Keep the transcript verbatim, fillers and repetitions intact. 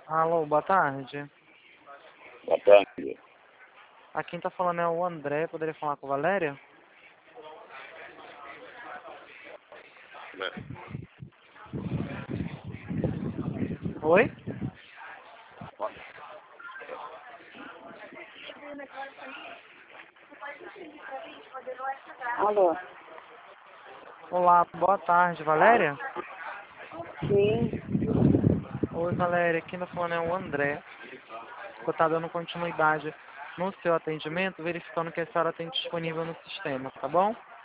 Alô, boa tarde. Boa tarde. A quem tá falando é o André. Poderia falar com a Valéria? Oi? Alô? Olá, boa tarde, Valéria? Sim. Oi, Valéria. Quem tá falando é o André. Eu tá dando continuidade no seu atendimento, verificando que a senhora tem disponível no sistema, tá bom?